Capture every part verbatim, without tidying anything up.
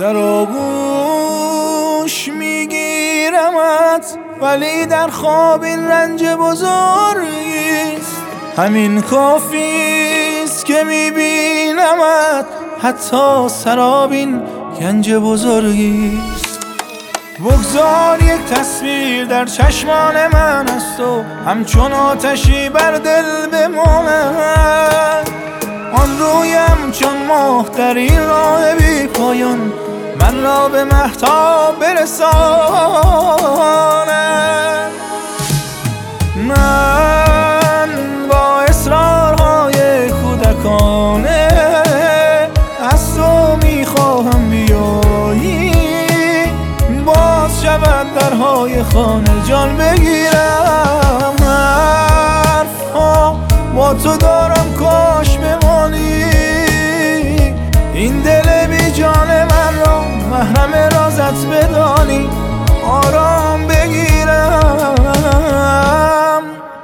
در آغوش میگیرمت، ولی در خواب این رنج بزرگیست. همین کافیست که میبینمت، حتی سراب این گنج بزرگیست. بگذار یک تصویر در چشمان من است و همچون آتشی بر دل بماند. آن رویم چون ماه در این راه بی پایان، من را به مهتاب برساند. من با اصرارهای کودکانه از تو میخواهم بیایی، باز شود درهای خانه جان بگیرم. حرفها با تو دارم کاش بمانی، این دل بی جان من را محرم رازت بدانی، آرام بگیرم.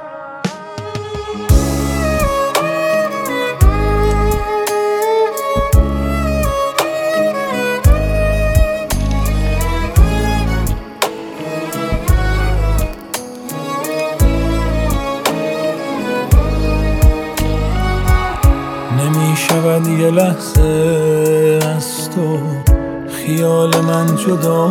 نمی شود یه لحظه از تو خیال من جدا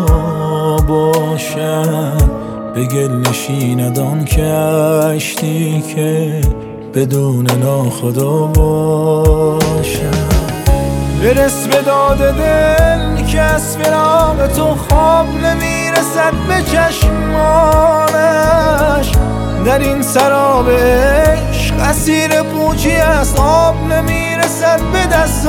باشد، به گل نشیند آن کشتی که بدون ناخدا باشد. برس به داد دل که از فراق تو خواب نمیرسد به چشمانش. در این سراب عشق اسیر پوچی است، آب نمیرسد به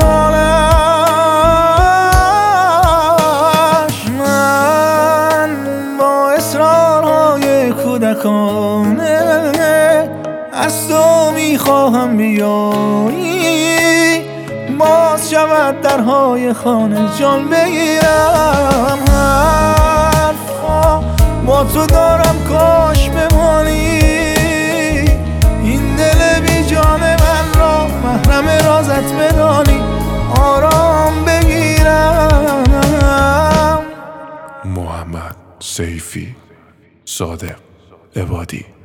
دستانش. من با اصرارهای کودکانه از تو میخواهم بیایی، باز شود درهای خانه جان بگیرم. حرفها با تو دارم کاش بمانی، این دل بی جان من را محرم رازت بدانی، آرام بگیرم. محمد سیفی، صادق عبادی.